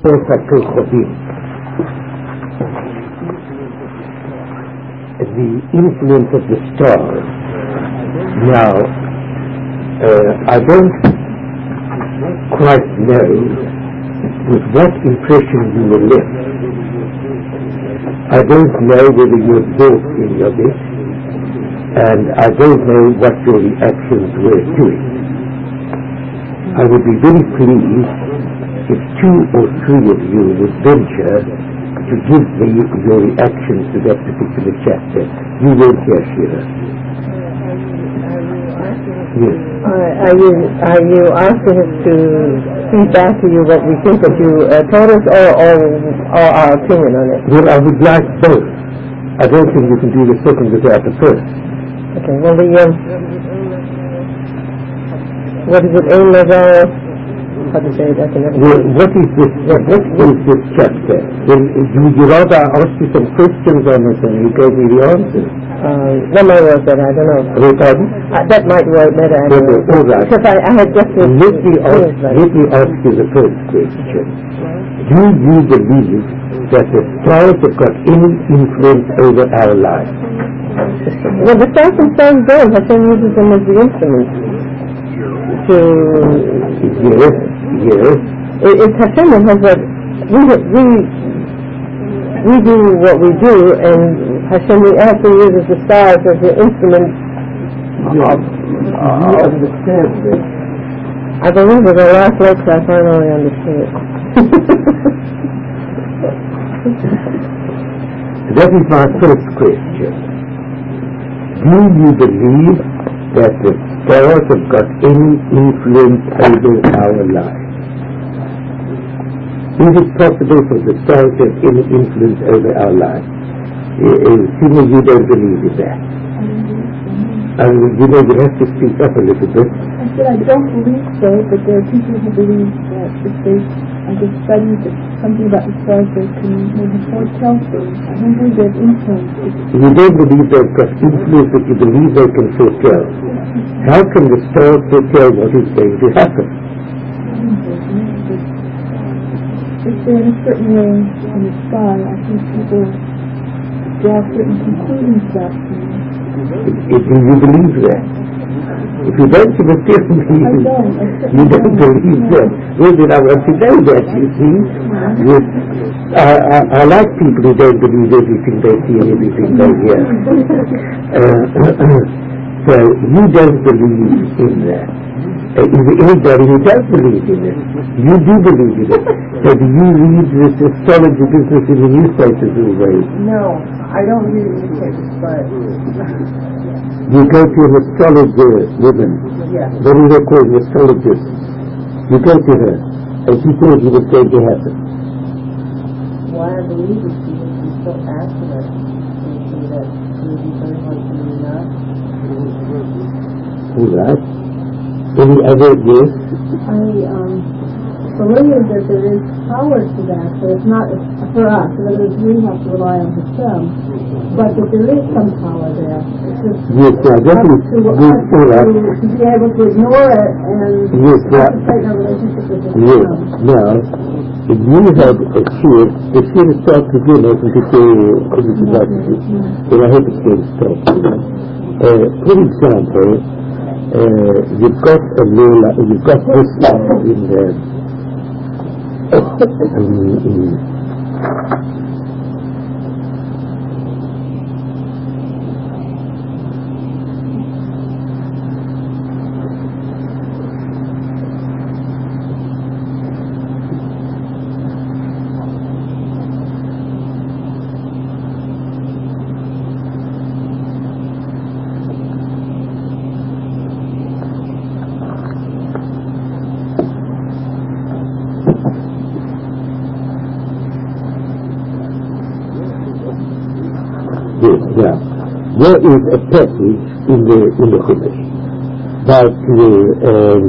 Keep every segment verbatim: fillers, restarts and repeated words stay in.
the influence of the stars. Now, uh, I don't quite know with what impression you were left. I don't know whether you were brought any of it, and I don't know what your reactions were to it. I would be very pleased if two or three of you would venture to give me your reactions to that particular chapter. You weren't here, Sheila. Yes. Uh, are you are you asking us to feed back to you what we think of you uh, told us, or, or or our opinion on it? Well, I would like both. I don't think you can do the second without the first. Okay. Well, the um, what is it? Aim of our how to say it? I can never well, what is this? What, what is this chapter? Well, would you rather I ask you some questions on it and you gave me the answers? Uh, that might work better, I don't know. Oh, pardon? Uh, that might work better, I don't Okay, know. all right. Because I, I had just... Let me, ask, let me ask you the first question. Do you believe that the stars have got any influence over our lives? Well, the stars themselves don't. Hashem uses them as the instrument to... Yes, yes. It, it's Hashem that has that... We, we, we do what we do, and Hashem actually uses the stars as the instrument of... You understand this? I believe with the last lecture I finally understood. That is my first question. Do you believe that the stars have got any influence over our lives? Is it possible for the stars to have any influence over our lives? Seemingly you don't believe in that. And you know, you have to speak up a little bit. I said I don't believe so, but there are people who believe that if they, I guess, study something about the stars, they can maybe foretell things. I don't believe they have influence. You don't believe they've got influence, but you believe they can foretell. How can the stars foretell what is going to happen? If they're in a certain way in the sky, I think people draw certain conclusions about things. If you believe that. If you don't, you must tell me. I don't. I You don't believe that. Well, then I want to know that, you see. Yes. I, I, I like people who don't believe everything they see and everything they hear. Uh, so, you don't believe in that. Uh, is there anybody who does believe in it? You do believe in it. So do you read this astrology business in the newspapers always? No, I don't read newspapers, but... You go to an astrologer woman. Yeah. What do they call an astrologist? You go to her, and she tells you what's going to happen. Well, I believe it's because she's so accurate. You see that maybe very much in enough. All right. Any other, yes? I um, believe that there is power to that, but it's not for us. In other words, we have to rely on Hashem, but that there is some power there. It's just Yes, now that up is to good, us all right. to, to be able to ignore it and Yes, now, concentrate on our relationship with Hashem. yes, now, if you had a shield, the shield starts again, I think it's a, what is it like to do? Well, I hope it's going to stop. Uh, for example, Uh, you've got a Lola, you've got this one in the in, in yeah, there is a passage in the in the Chumash that uh, um,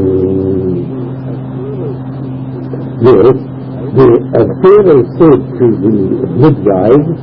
yes, the uh, Pharaoh said to the midwives,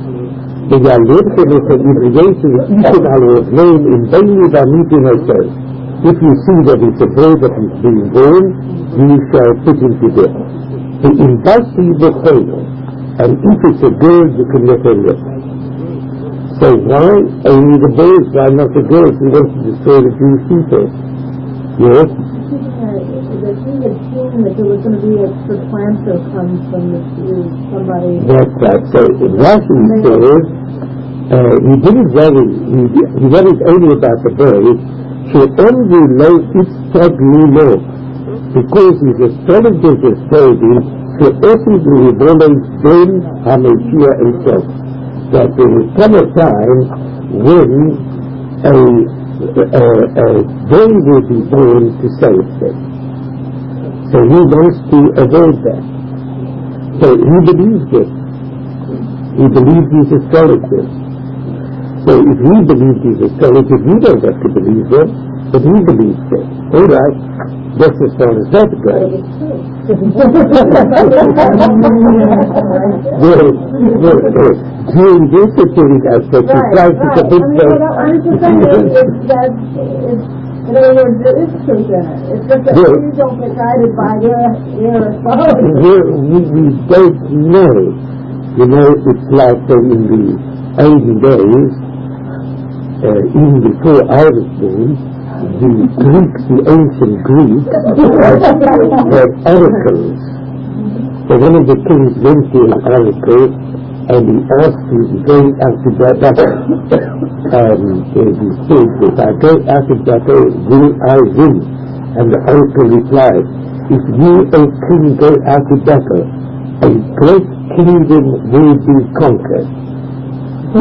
if you see that it's a boy that is being born, you shall put him to death. the Imbasi Bukhono, and if it's a girl, you can let her live. So why only the boys, why not the girls? We want to destroy the Jewish people. Yes? The king had seen that there was going to be a supplanter come from the somebody. That's right. So Rashi says, uh, he didn't worry, he, he worried only about the boys. She only knows it's Taglulo, because his astrologers have told him to ethically acknowledge then HaMashiach himself, that there will come a time when a, a, a they will be born to save them. So he wants to avoid that. So he believes it. He believes these astrologers. So if he believes these astrologers, we don't have to believe them, but he believes them. All right, that's as far as that goes. well, well, uh, during this esoteric aspect, he tries to convince them. I'm just saying it's that, it's, in other words, there is truth in it. It's just that well, we don't get guided by their, their astrology. We, we don't know. You know, it's like uh, in the olden days, uh, even before I was born, the Greeks, the ancient Greeks, had, had oracles. So one of the kings went to an oracle and he asked him to go out to battle. And uh, he said, if I go out to battle, will I win? And the oracle replied, if you, O king, go out to battle, a great kingdom will be conquered. So,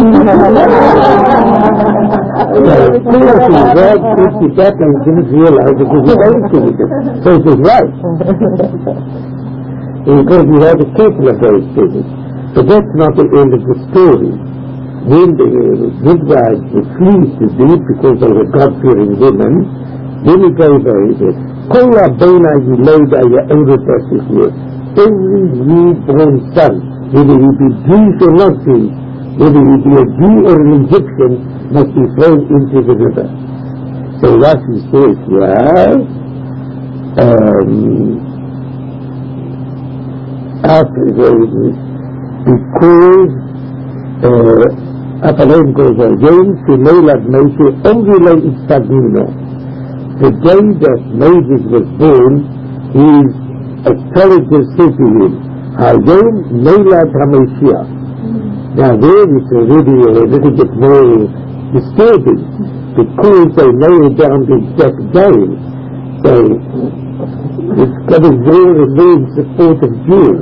of course, he read fifty battle and didn't realize it was his own kingdom. So it was right. Because he had a careful of those things. But that's not the end of the story. When the midwives were pleased to do it because they were God-fearing women, then he gave her, he said, Kola Bona Yiloda Ya'oda. Every newborn son, whether he be Jewish or not Jewish, whether he be a Jew or an Egyptian, must be thrown into the river. So Rashi says, well, um, after this, because Apollo goes on, Yom Shemolad Moshe Omrilo Itzadino. The day that Moses was born, his astrologer said to him, Hayom Nolad HaMashiach. Now there it's already a little bit more disturbing, because they nailed down the exact day. So it's got a more and more in support of Jews.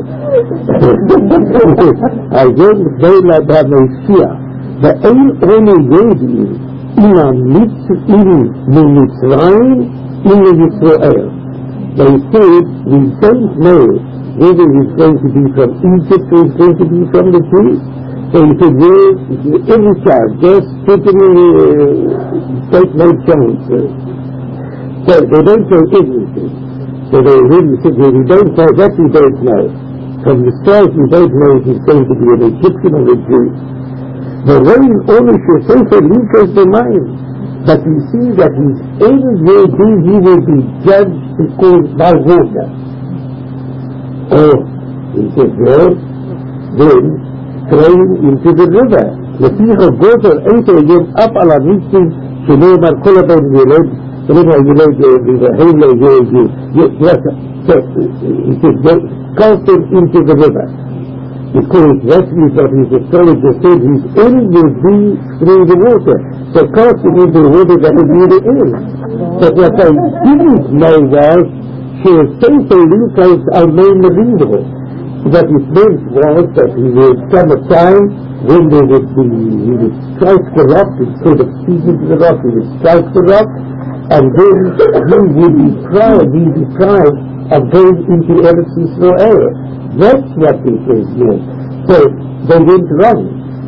Hayom Nolad HaMashiach. The only Yehudi in a Mitzrayim, in Israel. They said, we don't know whether he's going to be from Egypt or he's going to be from the Jews. So he said, well, every child, just put him in, uh, take no chance. So they don't know everything. So they really said, well, we don't know, that we don't know. From the stars we don't know if he's going to be an Egyptian or a Jew. The Roman ownership Sefer Lukas the mind, but we see that his every day he will be judged because by water. Oh, he said, well, then thrown into the river. Latiha goes on enter again up ala mitzvah shenema kolabon yelod shenema yelod the halo yelod yes. So he said, cast him into the river. Because that is what his astrologer said, his end will be through the water. So casting into the water, that will be the end. But what I didn't know was, she was saying to Lucas, I made believable. What it meant was that he would come a time when there would be, he would strike the rock, instead of speaking to the rock, he would strike the rock, and then he would be proud, he would be proud of going into Eretz Yisrael. That's what it is meant. So they went wrong.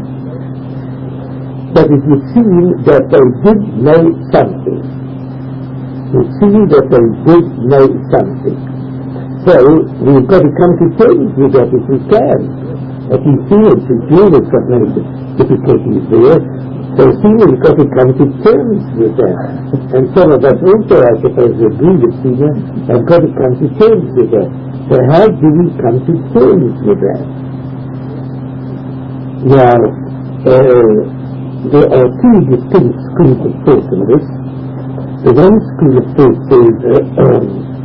But it would seem that they did know something. It would seem that they did know something. So we've got to come to terms with that if we can. But he feels, he feels it's got many difficulties there. So Sina has got to come to terms with that. And some of us also, I suppose, agree with Sina, have got to come to terms with that. So how do we come to terms with that? Now, uh, there are two distinct schools of thought in this. The one school of thought says, uh, um,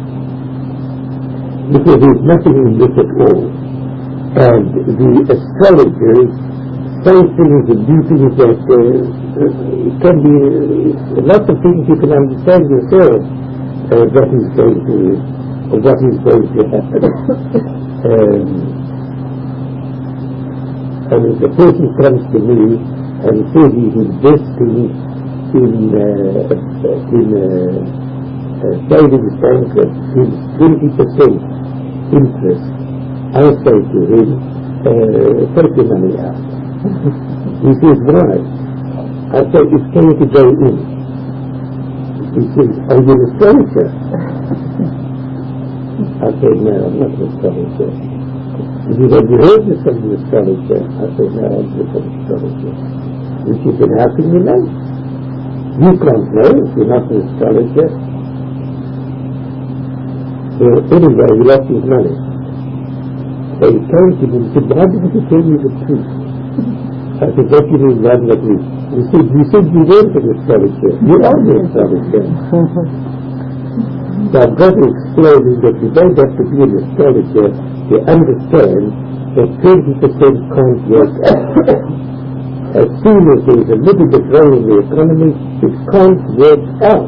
because there is nothing in this at all, and the astrologers say things and do things that uh, it can be uh, lots of things you can understand yourself uh, what is going to or what is going to happen. um, and the person comes to me and says he's investing in uh, in uh, a savings bank that gives twenty percent interest. I say to him, uh, take your money out. He says, why? I say, it's going to go in. He says, are you an astrologer? I said, no, I'm not an astrologer. He said, have you heard of some astrologer? I said, no, I'm not an astrologer. He said, how can you know? You can't know if you're not an astrologer. Well, anyway, he lost his money. So he came to me and said, why didn't you tell me the truth? I said, what do you mean, why didn't you? He said, you said you weren't an astrologer. You are an astrologer. So I've got to explain that you don't have to be an astrologer to understand that twenty percent can't work out. As soon as there's a little bit wrong in the economy, it can't work out.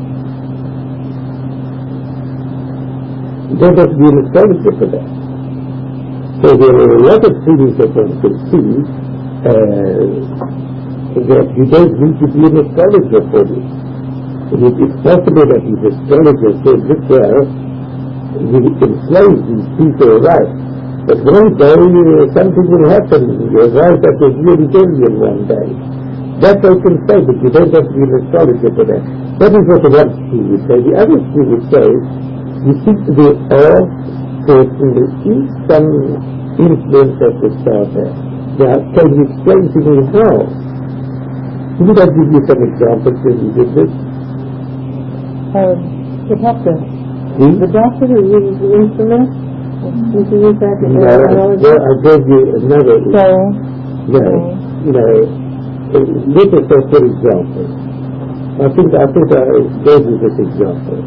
You don't have to be an astrologer for that. So there are a lot of things that one can see uh, that you don't need to be an astrologer for this. It is possible that these astrologers said, look there, we enslave these people, right? But one day uh, something will happen. You'll rise up as your rebellion one day. That I can say, but you don't have to be an astrologer for that. That is what the one school would say. The other school would say, you see, there are certain, there is some influence of the star there. Now, can you explain to me how? Would I give you some examples when you did this? Um, the doctor. Hmm? The doctor who uses the instrument. You can use that in No, I, well, I gave you another. So, No, no. Uh, let us say, for example, I think I think I gave you this example.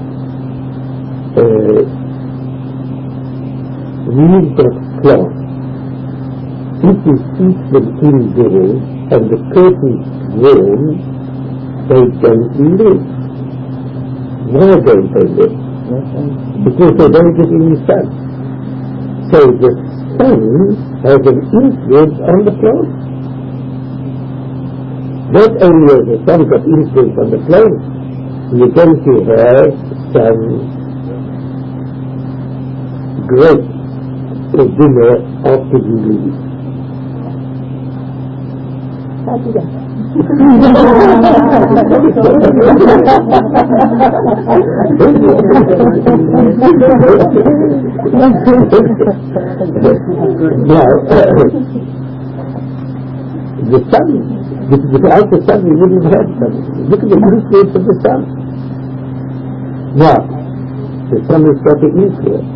Uh, we've got cloth. If you keep them indoors and the curtains warm, they don't live. Why don't they live? Because they don't get any sun. So the sun has an influence on the plant. Not only has the sun got influence on the plant, you're going to have some grapes for dinner after you leave. How do that? Now, the sun, without the sun, we wouldn't have sun. Look at the influence of the sun. Now, the sun has got the influence.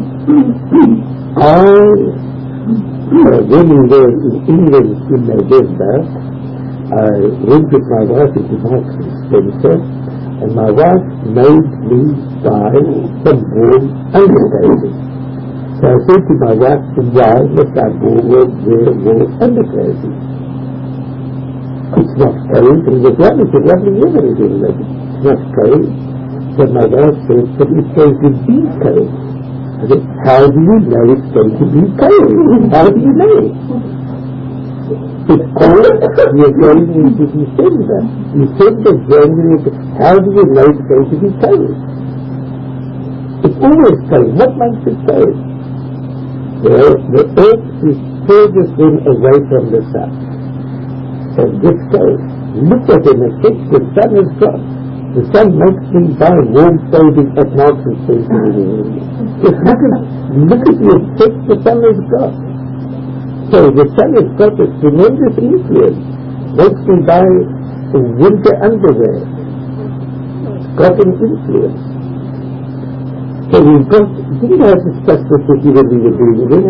I, uh, when we were in England in November, I went with my wife into Marks and Spencer, and my wife made me buy some warm underclothing. So I said to my wife, why must I go wear warm underclothing? It's not cold, and the weather is lovely weather in England. It's not cold. But my wife said, but it's going to be cold. I said, how do you know it's going to be cold? How do you know? It's cold, you're going into December. December, January, how do you know it's going to be cold? It's always cold. What makes it cold? Well, the earth is furthest then away from the sun. And this cold. Look at the effect the sun has got. The sun makes me buy warm clothing at Marks and Spencer. Just look at, look at the effect the sun has got. So the sun has got a tremendous influence. Makes me buy winter underwear. Got an influence. So we've got, didn't I discuss this with you when we were doing this?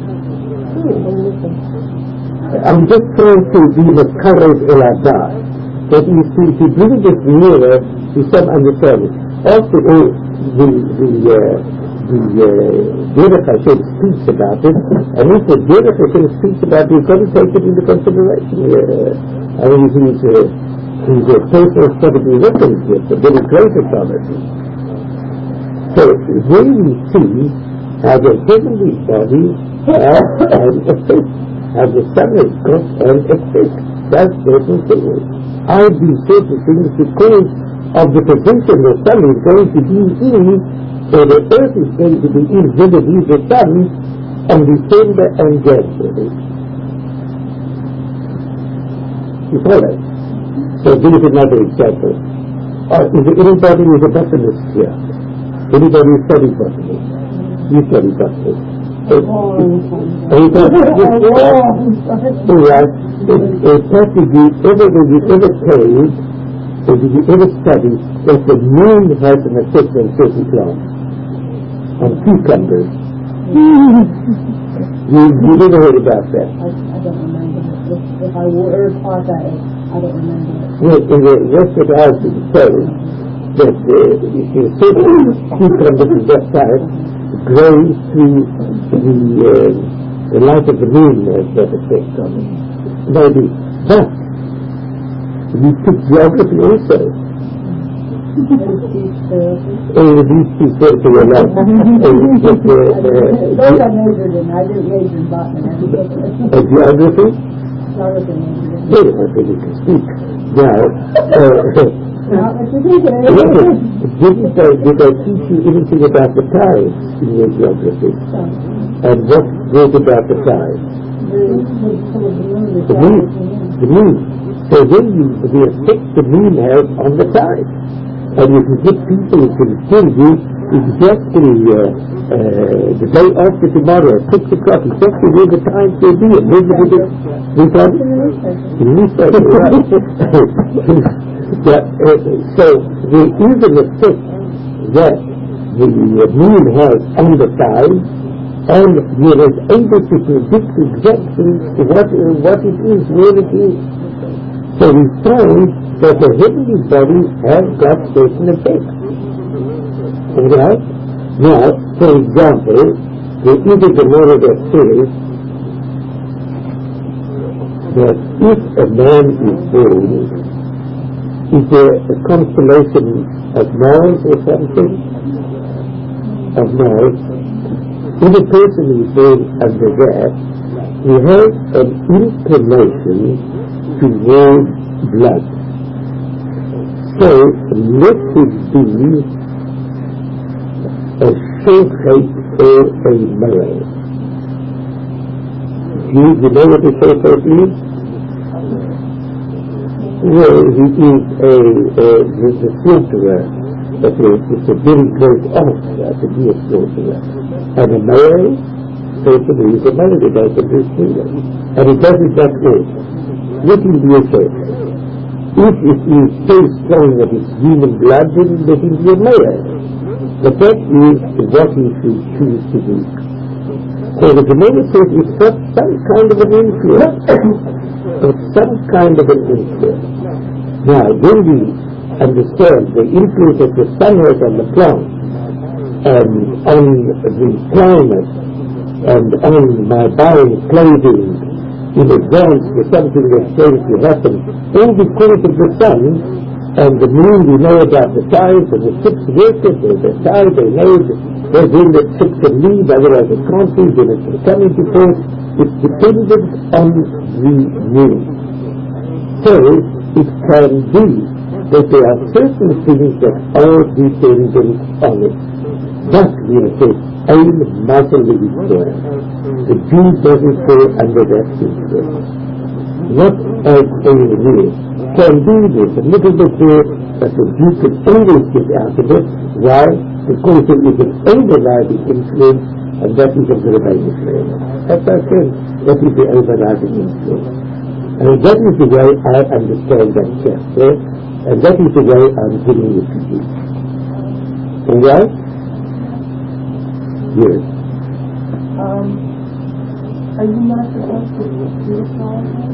I'm just trying to be the courage in our God. That is to, to bring this nearer to some understanding. Also, oh, the, the, uh, the, uh, Derek Hashem speaks about it, and if the Derek Hashem speaks about it, you've got to take it into consideration. Uh, I mean, he's, uh, he's a personal study reference here, a very great authority. So, when we see how the heavenly body has an effect, how the sun has got an effect, does certain things. I do certain things because of the position the sun is going to be in, or the earth is going to be in, vis-a-vis the sun, on December and January. You follow? So, this is another example. Or is there anybody who is a botanist here? Anybody who studies botany? You study botany. It has to be ever, when you ever played, or did you ever study that the moon has an effect on certain plants, on cucumbers? you, you never heard about that? I, I don't remember. If, if I were taught that, I don't remember it. Well, in the rest of the house is told that uh, if you certain cucumbers in that time grows through the, uh, the light of the moon has that effect on it. Maybe. But we took geography also. Oh, these two things are not. Those I majored in. I didn't major in botany. A geography? Geography majored in. Hey, I think you can speak. Now, uh, Not what you think it didn't is. I, did I teach you anything about the tides in your geography? And what goes about the tides? The moon. The moon. So then you, the effect the moon has on the tides. And you can get people who can tell you exactly uh, uh, the day after tomorrow at six o'clock, exactly where the tides will be. And where the we got it? In research, right. Yeah, uh, so there is an effect that the moon has on the tide, and you are able to predict exactly what, uh, what it is, where it is. So we find that the heavenly body has got certain effects. Alright? Now, for example, there is a Gemara that says that if a man is born, is there a constellation of Mars or something? Of Mars. If a person is born under that, he has an inclination towards blood. So, let it be a shochet or a male. Do you, you know what a shochet is? Well, he is a, a the, the slaughterer, but it's a very great officer to be a slaughterer. And a male person who is a male, he does it this way. And he does it that way. Let him be a shochet. If it is so strong that it's human blood, then let him be a male. But that is what he should choose to do. So the Gemara says it's got some kind of an influence. It's some kind of an influence. Now, when we understand the influence that the sun has on the plant, and on the climate, and on my buying clothing in advance for something that's going to happen, all because of the sun, and the moon, we know about the tides, and the ships work it, there's a tide, they know there's when the ship can leave, otherwise it can't leave, then it can come into port. It's dependent on the moon. So, it can be that there are certain things that are dependent on it. But we have said, ein muscle is there. The Jew doesn't fall under that influence. Not as a rule. Can do this a little bit there, but the Jew can always get out of it. Why? Because there is an overriding influence, and that is of the Rebbeinu Shalom. That's our friend. What is the overriding influence? And that is the way I understand that chapter, and that is the way I'm giving it to you. Alright? Yes. Um, are you not supposed to purify them?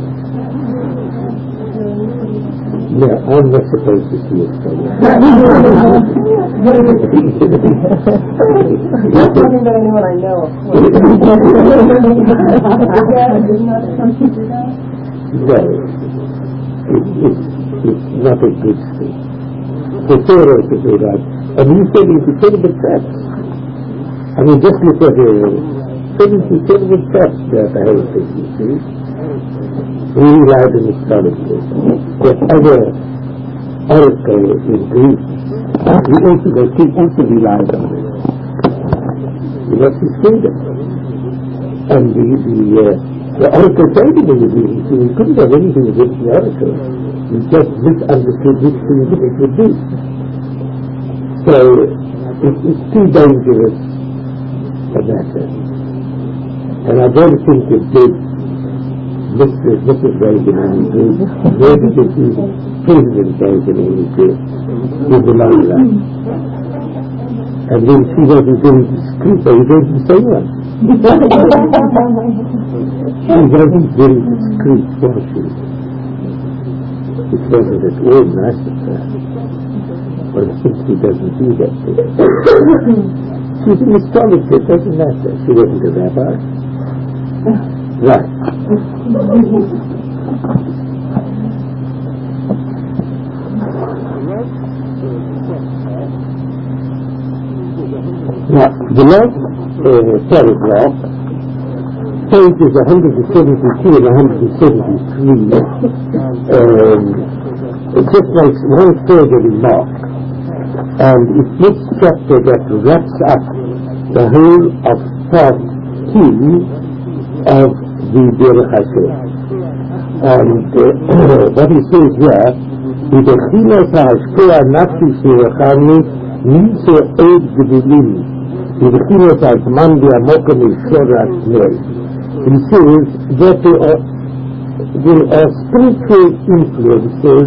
No, I'm not supposed to see it from you. Not something that anyone I know, of course. Is not something to do that? No, it, it, it's not a good thing. The Torah to do that. And you said it's a terrible trap. I mean, just look at the seventy terrible traps that the whole thing, you see. We relied on astrology. The other oracle in Greece, he also, the king also relied on it. He was his kingdom. And the, the, uh, the oracle told him in the dream, so he couldn't have anything against the oracle. He just misunderstood which thing it would be. So, it, it's too dangerous a matter. And I don't think it did Mister Missus Reagan any good, nor did it do President Reagan any good in the long run. And when she wasn't going to school, they were going to the same one. She wasn't very discreet, was she? It wasn't at all nice of her. But I think she doesn't do that thing. She's an astrologer, it doesn't matter. She wasn't a rabbi. Right. Now, the last uh, paragraph, pages one seventy-two and one seventy-three, um, it just makes one further remark, and it's this chapter that wraps up the whole of part two of the Derech Hashem. And uh, what he says here, "V'dechilas ha'ashkoa nafshi shirachani nisa ed g'dilim v'dechilas ha'zman v'amoka m'shorat nel." He says that there are, there are spiritual influences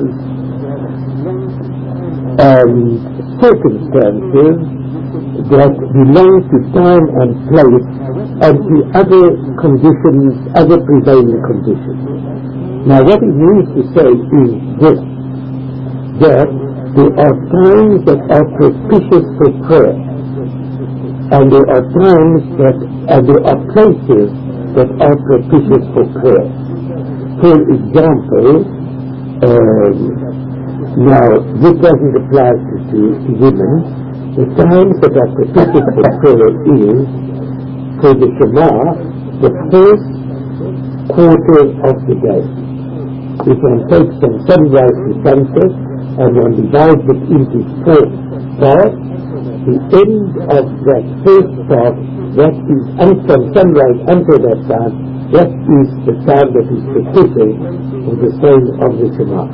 and circumstances that belong to time and place and to other conditions, other prevailing conditions. Now what it means to say is this, that there are times that are propitious for prayer, and there are times that, and there are places that are propitious for prayer. For example, um, now this doesn't apply to, to, to women. The times that are propitious for prayer is, for the Shema, the first quarter of the day. We can take from sunrise to sunset, and one divides it into four parts. The end of that first part, that is from sunrise until that time, that is the time that is propitious for the saying of the Shema.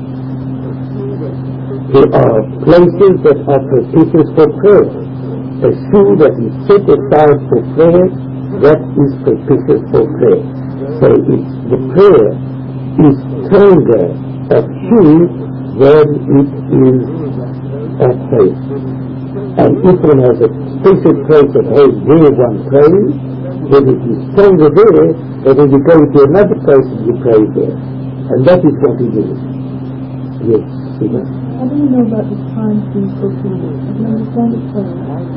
There are places that are propitious for prayer. A shoe that is set aside for prayer, that is propitious for prayer. So it's, the prayer is stronger at shoe than it is at faith. And if one has a special place at home where one prays, then it is stronger there than when you go to another place and you pray there. And that is what it is. Yes, Stephen? How do you know about the times being fulfilled? I can understand it better.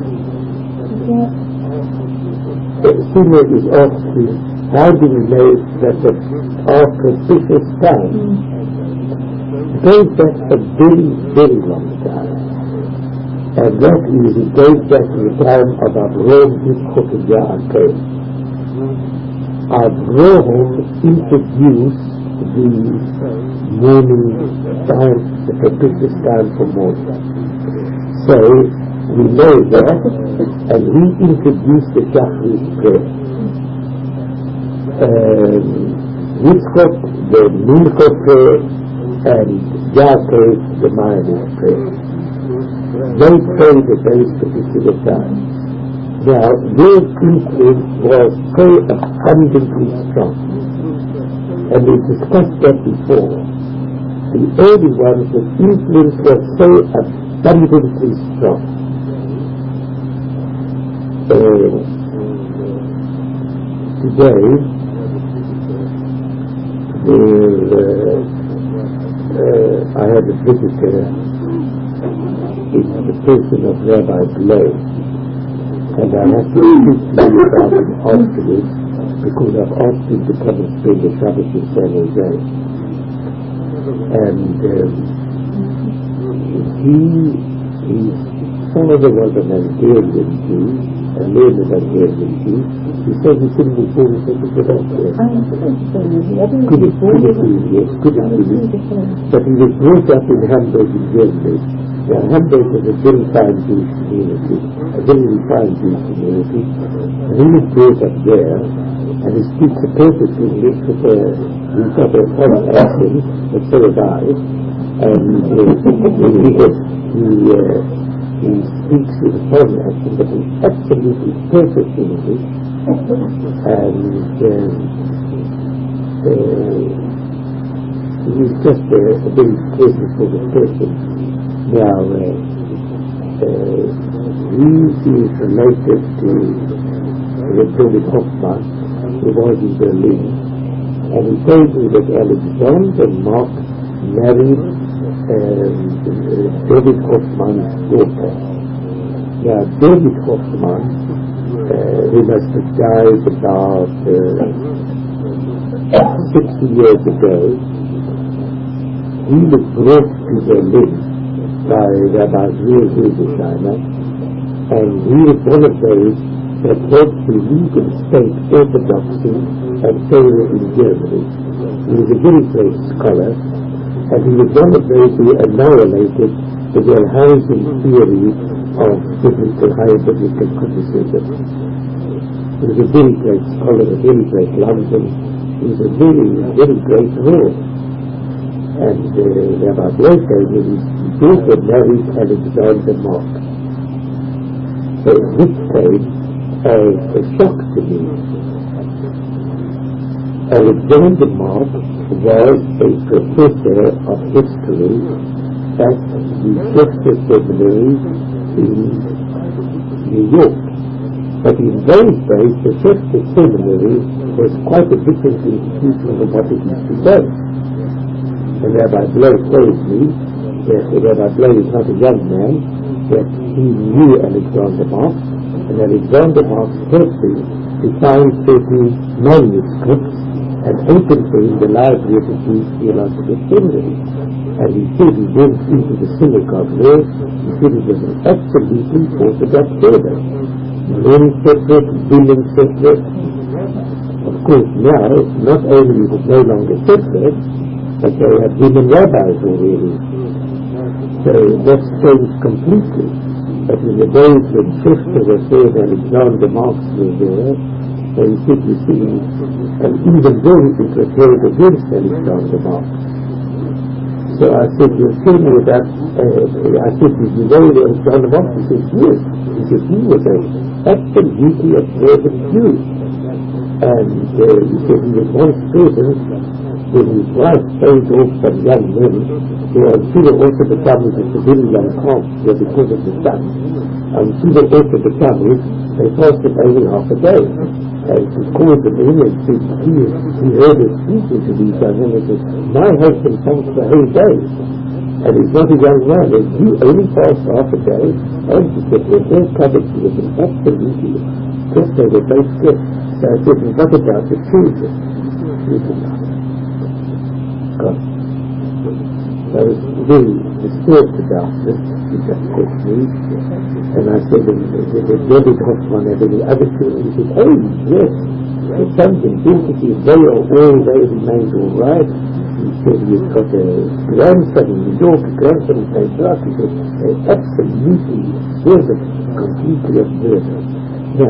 Sima is asking, how do we know that the our propitious time goes back a very, very long time? And that is, it goes back to the time of Avraham, Yitzchak, and Yaakov. Avraham introduced the morning time, the propitious time for morning. So, we know that, and he introduced the Shachrit prayer. Um, Yitzchak, the Mincha prayer, and Yaakov, the Ma'ariv prayer. They prayed at those particular times. Now, their influence was so abundantly strong, and we discussed that before. The early ones, the influence was so abundantly strong. Uh, today, there, uh, uh, I had a visitor in the person of Rabbi Blay, and I have to speak to you about him afterwards because I've asked him to come and spend the Sabbath in San Jose. And um, he, his father was an Algerian Jew, a learned Algerian Jew. He said he couldn't afford to take it out there. Couldn't, couldn't do, yes, couldn't do it. But he was brought up in Hamburg in Germany. Now, Hamburg is a very fine Jewish community, a very fine Jewish community, and he was brought up there, and he speaks a perfect English with a, he's got a foreign accent, but so have I, and uh, he, he, uh, he speaks with a foreign accent, but he's absolutely perfect English, and um, uh, he's just a, a very pleasant sort of person. Now, uh, uh, he is related to David Hoffman, who was in Berlin, and he told me that Alexander Mark married um, uh, David Hoffman's daughter. Now, David Hoffman, uh, who must have died about uh, sixty years ago, he was brought to Berlin by Rabbi Zul Hildesheimer, and he was one of those that held to legal state orthodoxy and Torah in Germany. He was a very great scholar, and he was one of those who annihilated the Wellhausen theory of biblical, higher biblical criticism. He was a very great scholar, a very great London. He was a very, very great Lord. And uh, Rabbi Blay told me his daughter married Alexander Mark. So this came as a shock to me. Alexander Mark was a professor of history at the Chester Seminary in New York. But in those days, the Chester Seminary was quite a different institution from what it is today. And Rabbi Blay told me that Rabbi Blay is not a young man, that he knew Alexander Mark, and Alexander Mark helped him to find certain manuscripts and opened for him the library of the Jewish Theological Seminary. And he said he went into the synagogue there, he said it was an absolutely orthodox order. Men separate, women separate. Of course now, not only is it no longer separate, but they have women rabbis already. So that's changed completely. But in the days when Chester was there, Alexander Marx was there, and he said, you see, and even then it was held against Alexander Marx. So I said, you'll tell me about, uh, I said, did you know Alexander Marx? He said, yes. He said, he was an absolutely observant Jew. And uh, he said he was once present when his wife paid off some young men who until also the families of the very young calf were because of the sun. Until also the families, they fasted only half a day. And he called them in and said, he, he heard us speaking to these young men and said, my husband fasts the whole day. And he's not a young man, and you only fast half a day. And he said, they're all covered with an absolutely just they were both good. So I said, what about the children? He said, God. I was very disturbed about this, he just said to me, and I said, did David Hoffman have any other children? He said, oh yes, the sons and daughters, they are all, they remained all right. He said he's got a grandson in New York, a grandson in Saint Clark. He said, they're absolutely observant, completely observant. Now,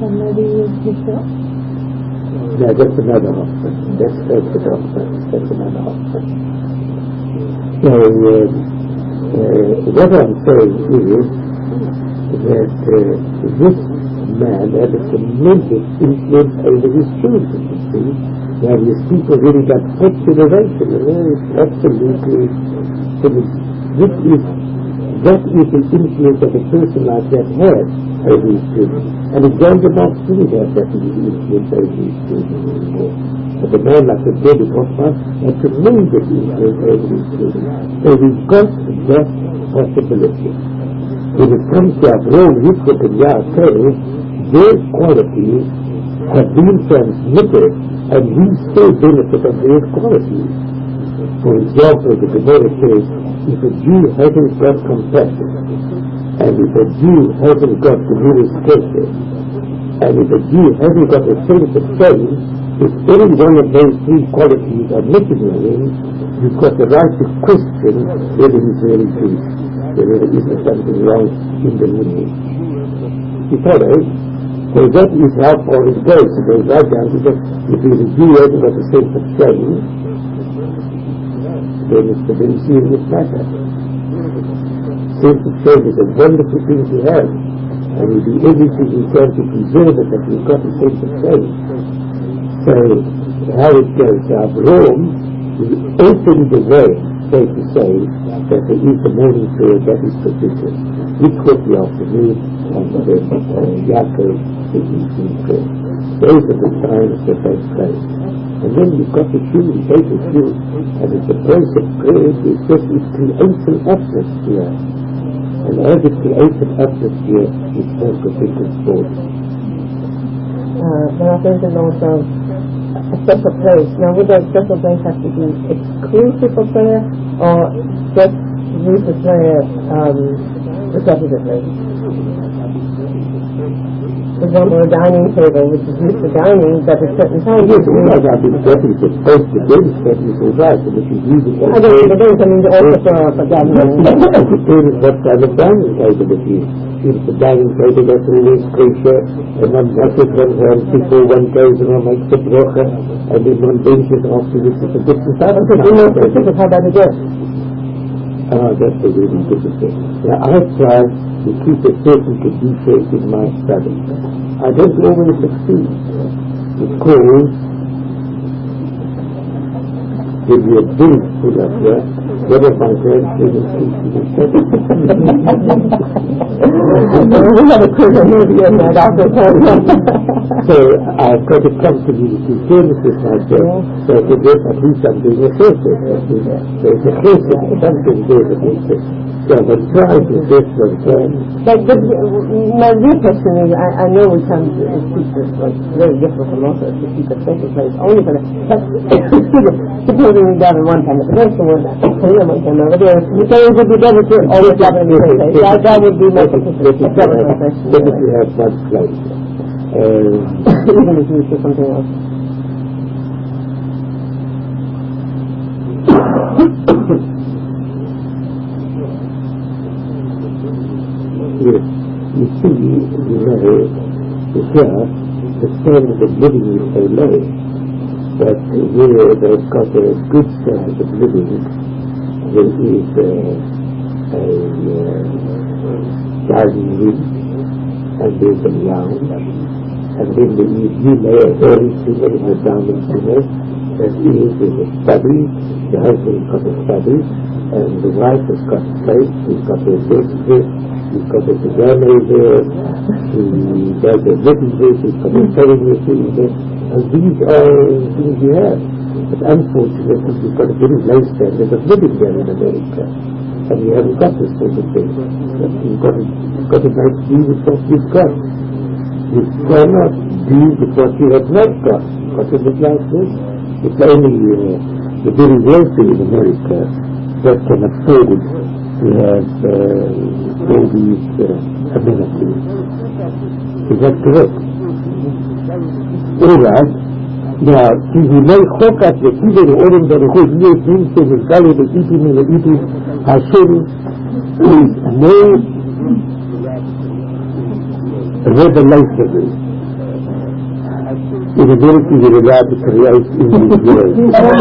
no, that's another Hoffman. That's David Hoffman. That's another Hoffman. So, uh, uh, what I'm saying is that uh, this man had a tremendous influence over his children, you see. Now these people really got such generation, and it's absolutely, this is, that is the influence that a person like that has over his children. And it John the Baptist didn't have that influence over his children anymore. But a man like the David Hoffman had tremendous influence over his children. So we've got that possibility. When it comes to Avraham, Yitzchak, and Yaakov, their qualities have been transmitted, and we still benefit from their qualities. For example, the Gemara says, if a Jew hasn't got compassion, and if a Jew hasn't got the Gemilas Kesed, and if a Jew hasn't got a sense of shame, if any one of those three qualities are missing in him, you've got the right to question whether he's really Jewish, whether there isn't something wrong in the lineage. You follow? So that is how far it goes. It goes right down to that if he's a Jew hasn't got a sense of shame, then it's a very serious matter. Sense of shame is a wonderful thing to have, and we'll do everything we can to preserve it that we've got a sense of shame. So, how it goes, Avraham, we opened the way, so to say, that there is the morning prayer that is sufficient. Yitzchak the afternoon, and then uh, Yaakov the evening prayer. Those are the times that they pray. And then you've got the shoe, you take the shoe, and it's a place of prayer, it's just, it creates an atmosphere. And as it creates an atmosphere, it's more sufficient for it. Uh, there are things in also a special place. Now, would that special place have to be exclusive for prayer, or just use the prayer um, repetitively? For example, a dining table, which is used for dining, but at certain times... Yes, I think that is the first against that is all right, and if you use it... I don't think it is, I mean, also for, for gathering. It depends what kind of dining table it is. If the dining table that's always kosher, and one washes one hand before one goes and one makes the bracha, and then one benches afterwards, it's a different type of dining table. How about the guest? Ah, that's a really difficult. Now, I try to keep a certain condition in my study. I don't always succeed, because when we are doing full of work, one of my grandchildren keeps me study. We have a quiz on maybe in that after So I've got to come to the services myself, so I can get at least I'm doing a service. There's a service, something there that makes it. So I'm trying to get one can. But, but my real question is, I, I know we come to teach this, like, it's very difficult for most of us to keep a special place only for that. But, supposing we gather one time, the next one, one time over there, so it would be better to always gather in the same place. That, that would be my sufficient. Let us have one place. Even if you do something else. Yes, you see, you know, here, the standard of living is so low that where they've got a good standard of living, there is a, a uh, dining room, and there's a lounge, and then there is, you lay a very singer in the dining dinner, that is, there's a study, the husband's got a study, and the wife has got a place, she's got her bed, she's got a piano there, she does a little bit, she's got a sewing machine there, and these are things you have. But unfortunately, you've got a very low standard of living there in America, and you haven't got this sort of thing. You've got to, you've got to make do with what you've got. You cannot do with what you have not got. What is it like this? It's only uh, the very wealthy in America that can afford to have uh, all these uh, amenities. Is that correct? All right. Now, if you may hook up the people who own the whole year, things in the gully, the eating and the eating, Hashem is no revelation. In America, you're allowed to create in this world.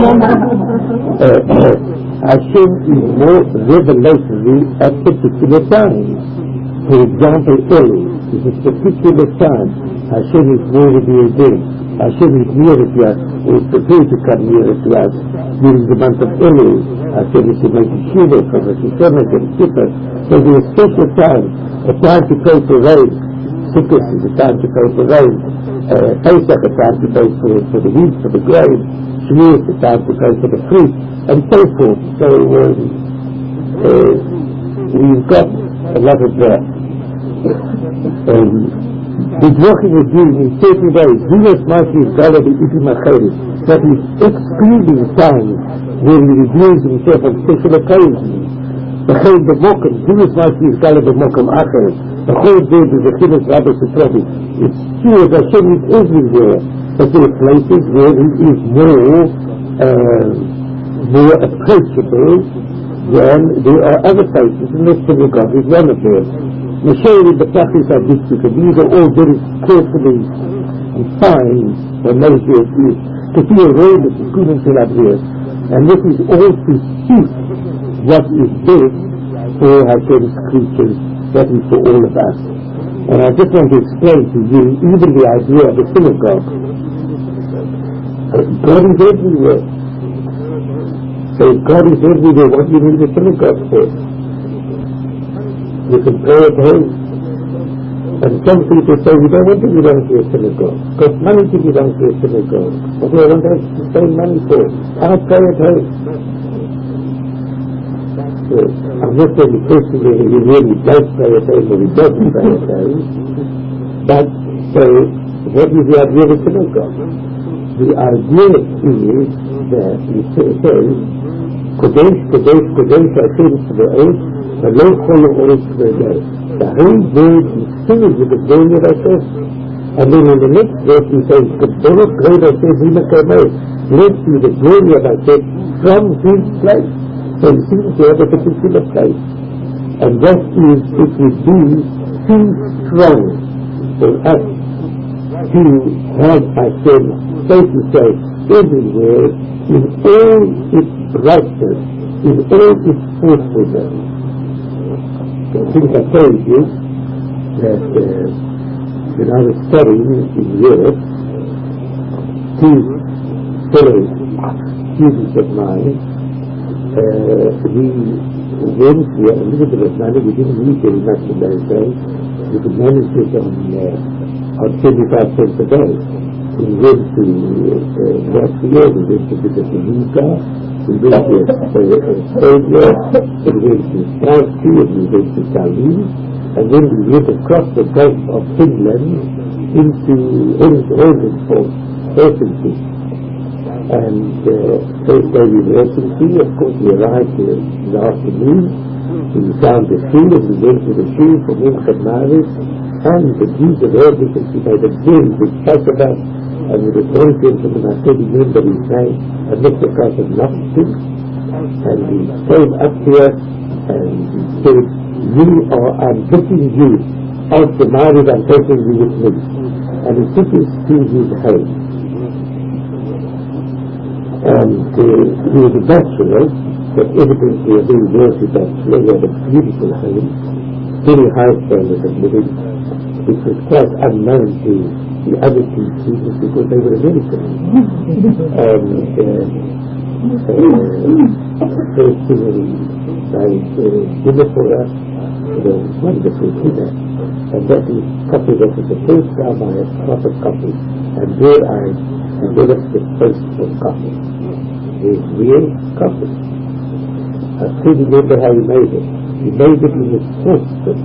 uh, Hashem is more revelatory at particular times. For example, Eli. It's a particular time. Hashem is more revealed. Hashem is nearer to us, or is prepared to come nearer to us during the month of Elul. Hashem is to make a shiva from us, to come and Kippur. So there's a special time, a time to pray for rain. Sukkot is a time to pray for rain. Uh, Pesach a time to pray for, for the wheat, for the grain. Shavuot is a time to pray for the fruit, and so forth. So um, uh, we've got a lot of that. Um, the Dvochim is doing in certain ways. Venus might be Galabi Itim Acheris, that is excluding times where he reveals himself on special occasions. The Chayim the Mokum, Venus might be Galabi Mokum Acheris. The whole day is the Chilas Rabbi Sutravi. It's true that Hashem is everywhere, but there are places where he is more, uh, more approachable than there are other places, and this synagogue is one of them. Meshayri B'Tachis HaDistuk, these are all very carefully defined and measured to be a role of the Kunim Shel and this is all to suit what is best for Hashem's creatures, that is for all of us. And I just want to explain to you even the idea of a synagogue. God is everywhere. So if God is everywhere, what do you need a synagogue for? You can pray at home. And some people say, we don't want to belong to a synagogue. It costs money to belong to a synagogue. What do I want to spend money for? I'll pray at home. So, I'm not saying the person who really does pray at home or he doesn't pray at home. But, so, what is the idea of a synagogue? The idea is that it says, Kodesh, Kodesh, Kodesh, Hashem Tzvaot, V'lo Chol Ha'oretz V'lo. The whole word is filled with the glory of Hashem. And then in the next verse he says, Kodesh, Kodesh, Hashem, V'lo. Let's see the glory of Hashem from his place. So he seems to have a particular place. And that is, it would be too strong for us to have Hashem, so to say, everywhere, in all its brightness, in all its forcefulness. I think I told you that uh, when I was studying in Europe, two fellow students of mine, uh, we went here a little bit of money. We didn't need very much in those days. We could manage it on, uh, on seventy-five cents a day. We went to uh, Latvia, we went to Vietnamese, we went to Australia, we went to Turkey, and we went to Tallinn, and then we went across the Gulf of Finland into Helsinki, Helsinki. And uh, first day we were Helsinki, of course we arrived here in the afternoon, we found the shul, and we went to the shul for Minchas Maariv, and the Jews of Helsinki made a very big fuss about. And with a one gentleman, I said he remember his name, and Mister Carson Lofton, and he came up here and he said, you are, I'm getting you out the marriage, I'm taking you with me. And he took us to his home. And uh, he was a bachelor, but evidently a very wealthy bachelor. He had a beautiful home, very high standard of living, which was quite unknown to the other two students because they were Americans. And uh, uh, first thing they made uh, dinner for us, it was wonderful dinner. And that is coffee. That was the first time I had proper coffee. And there I developed the taste for coffee. It's real coffee. I still remember how he made it. He made it in a saucepan.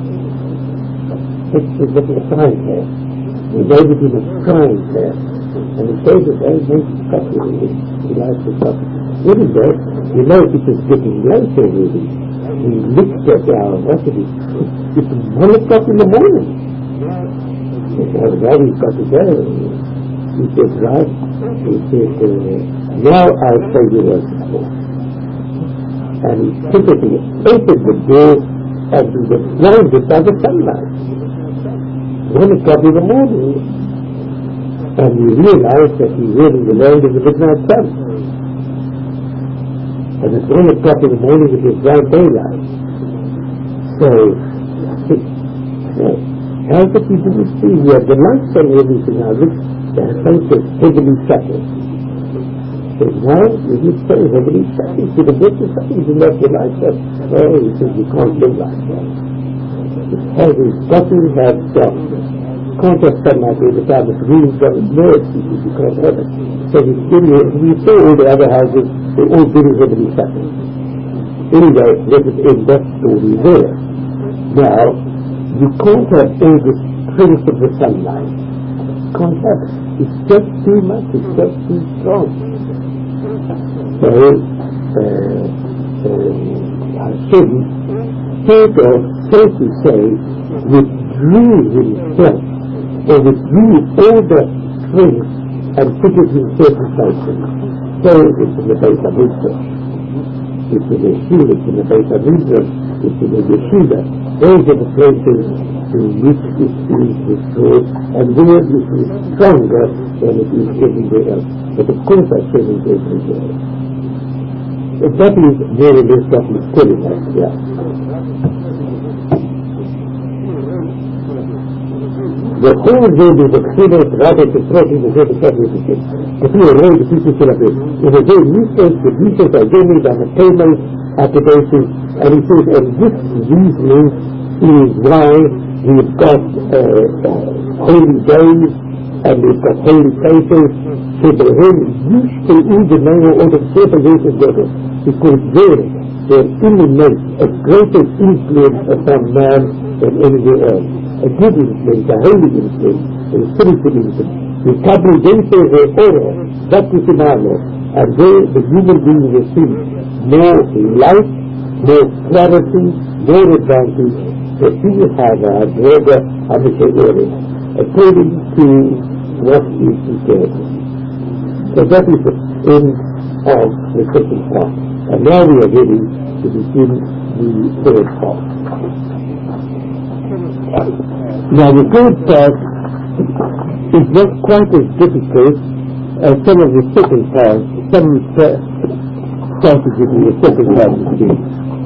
It's a little frying pan. He made it in a frying pan. And he said that I made coffee with it. He liked the coffee. Anyway, you know it was getting late already. He looked at our, what did he, it's one o'clock in the morning. He said, well, we've got to go. He said, right. He said, uh, now I'll show you what it's for. And he typically opened the door and we were blinded by the sunlight. One o'clock in the morning. And we realized that we were in the land of the midnight sun. And at one o'clock in the morning it was bright daylight. So, As the people will see, we have the lights and everything now, which the house is heavily shuttered. So now, we will say heavily shuttered. So the best is something to let the lights up. Oh, he says you can't live like that. It has got to have darkness. Can't have sunlight all the time. It's really got mercy if you can't have it. So we we saw all the other houses, they're all very heavily shuttered. Anyway, let us end that story there. Now, you can't have all the strength of the sunlight. Can't have it. It's just too much. It's just too strong. So, uh, uh, Hashem sort of, so to say, withdrew himself, or withdrew all that strength and put it in certain places. So it's in the Beit HaMikdash, it's in the Yeshiva, it's in the Beit HaMikdash, it's in the Yeshiva. Those are the places in which it is restored, and there it is stronger than it is everywhere else. But of course Hashem is everywhere. But that is more or less what he's telling us, yeah. The whole world is experienced rather to protein the great sacrifices. The few array the people celebrate. In a day, research, the research are gaining on the payment application, and he says, and this reasoning is why we've got uh, uh, holy days, and we've got holy places, so the whole use to the name of the separated level, because there, there emanates a greater influence upon man than anywhere else. A good influence, a holy influence, a spiritual influence. We come against the order, that is in our life, and there the human being will see more light, more clarity, more advantage, that we have a greater area, according to what is prepared. So that is the end of the second part. And now we are ready to begin the third part. Now the third part is not quite as difficult as some of the second part. Some started to be the second part of the game.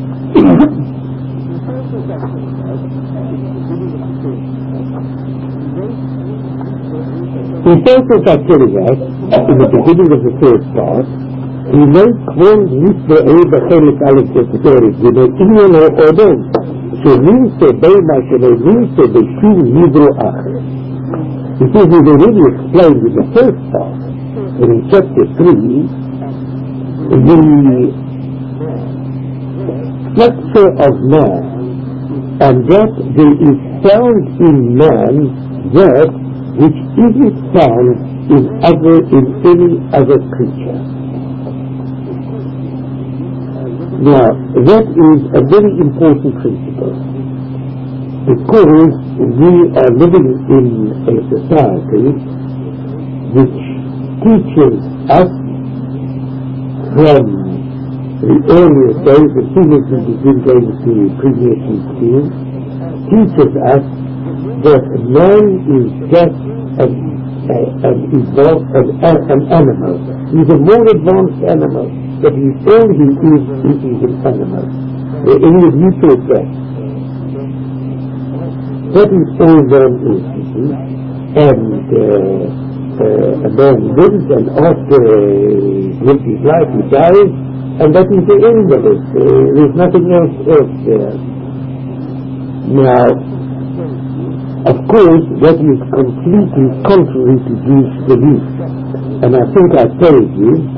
He also started telling us, in the beginning of the third part, he may call Mister A the Holy Alex of the story, he may even know or don't. So means to obey my command, means to be true Hebrew Achar. Because we've already explained in the first part, and in chapter three, the structure of man, and that there is found in man that which isn't found in other in any other creature. Now, that is a very important principle, because we are living in a society which teaches us from the earliest days, as soon as we begin going to pre-nation school, teaches us that man is just an, an, evolved, an, an animal. He's a more advanced animal. But he, all he is, he is an animal. Uh, any of you thought that? That is all man is, you see. And uh, uh, a man lives, and after uh, lives his life, he dies, and that is the end of it. Uh, there's nothing else else there. Now, of course, that is completely contrary to Jewish belief. And I think I told you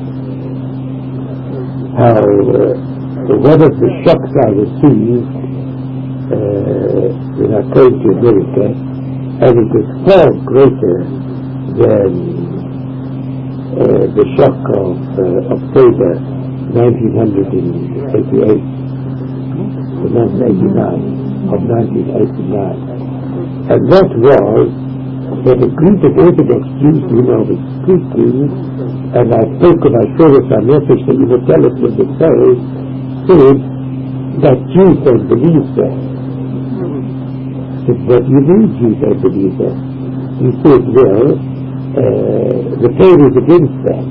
how uh, one of the shocks I received uh, when I came to America, and it was far greater than uh, the shock of uh, October nineteen eighty-eight, nineteen eighty-nine, of nineteen eighty-nine. And that was that a group of Orthodox Jews whom I was speaking, and I spoke of Asherah HaNefesh, the immortality of the soul, said that Jews don't believe that. I said, what do you mean Jews don't believe that? He said, well, uh, the Torah is against that.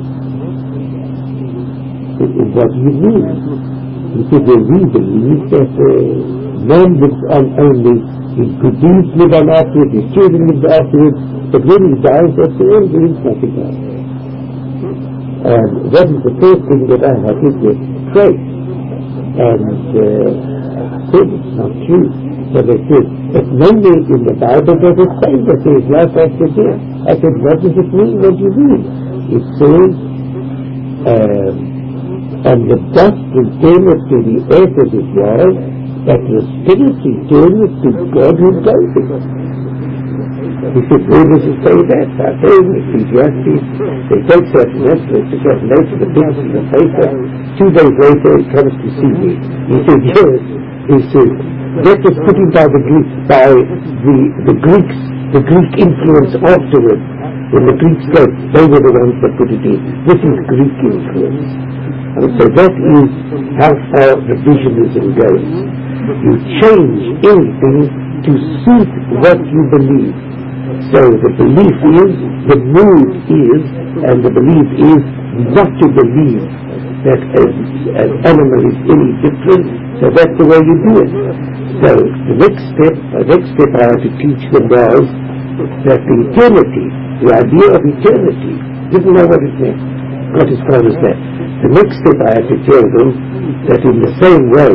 I said, what do you mean? He said, well, we believe that uh, man lives on only, his good deeds live on afterwards, his children live afterwards, but when he dies, that's the end, there is nothing else. And that is the first thing that I have is the faith. And uh, I said it's not true. But I said, but nowhere in the Bible does it say that there is life after death. I said, what does it mean? What do you mean? It says, um, and the dust returneth to the earth as it was, but the spirit returneth to God who gave it. He said, where does it say that? I told him, Ecclesiastes, they take certain estimates, they get later the pictures in the paper, two days later he comes to see me. He said, yes. He said, that was put in by the Greeks, by the, the Greeks, the Greek influence afterwards. When the Greeks came, they were the ones that put it in. This is Greek influence. And so that is how far the visionism goes. You change anything to suit what you believe. So the belief is, the mood is, and the belief is not to believe that an, an animal is any different, so that's the way you do it. So the next step, the next step I had to teach them was that the eternity, the idea of eternity, didn't know what it meant, got as far as that. The next step I had to tell them that in the same way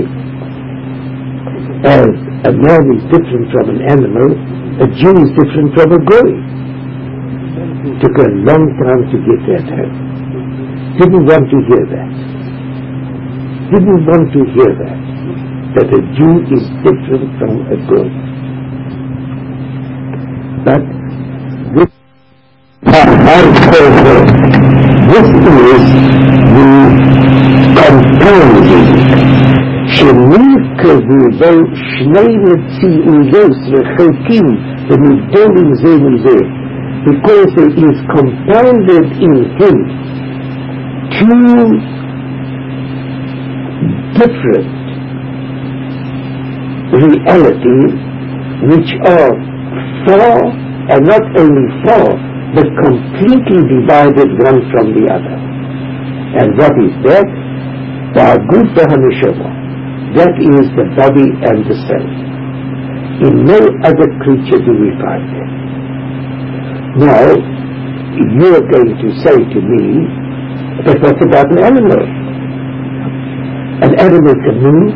as a man is different from an animal, a Jew is different from a Goy. It took a long time to get that home. Didn't want to hear that. Didn't want to hear that. That a Jew is different from a Goy. But this, I say that this is the compounding. שנלכבו בו שני מציאויות רחוקים ונבדלים זה מזה, because it is compounded in him two different realities which are far, and not only far, but completely divided one from the other. And what is that? Ba'aguf v'haneshama. That is the body and the soul. In no other creature do we find it. Now, you are going to say to me, but what about an animal? An animal can move.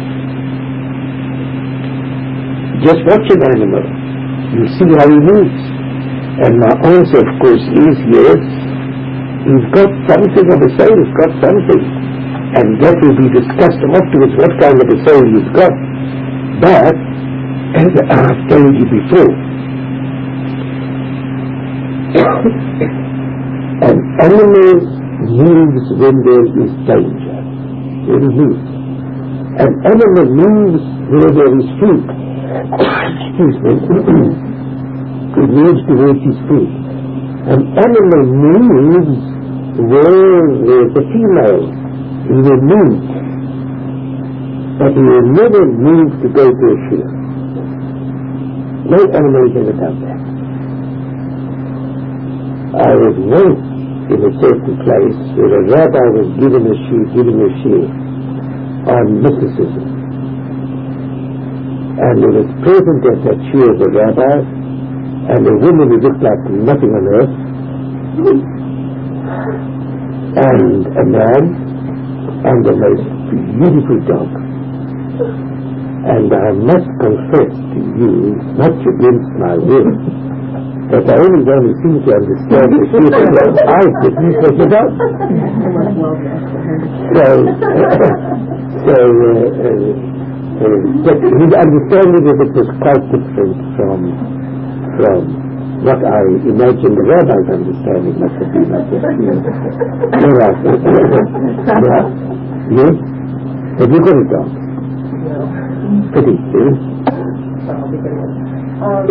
Just watch an animal. You see how he moves. And my answer, of course, is yes, he's got something of a soul, he's got something. And that will be discussed afterwards, what kind of a soul you've got. But, as I've told you before, an animal moves when there is danger. It moves. An animal moves where there is food. Excuse me. It moves towards his food. An animal moves where there's a female. He will move, but he will never move to go to a field. No animal has ever done that. I was once in a certain place where a rabbi was giving a shiur, giving a shiur on mysticism. And there was present at that shiur the rabbi and a woman who looked like nothing on earth, and a man, and the most beautiful dog. And I must confess to you, much against my will, that I only want to seem to understand the truth of I didn't was the dog. So, so, uh, uh, uh, but his understanding of it was quite different from, from what I imagine the rabbi's understanding must have been of this. All right. Yeah. Yes? Have you got a dog? No. Pretty, yes? Um,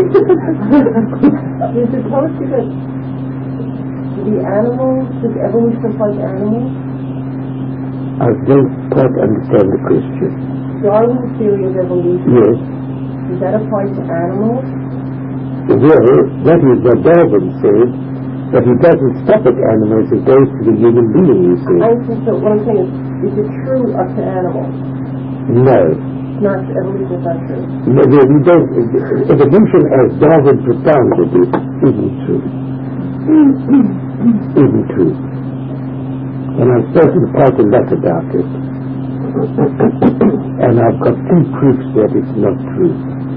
is it supposed to that the animals, does evolution apply to animals? I don't quite understand the question. Darwin's theory of evolution. Yes. Does that apply to animals? Well, that is what Darwin said, but he doesn't stop at animals, it goes to the human being, you see. I think so. What I'm saying is, is it true up to animals? No. not evolution is not true. No, no, we don't. Evolution, as Darwin propounded it, isn't true. Isn't true. And I've spoken quite a lot about it. And I've got two proofs that it's not true.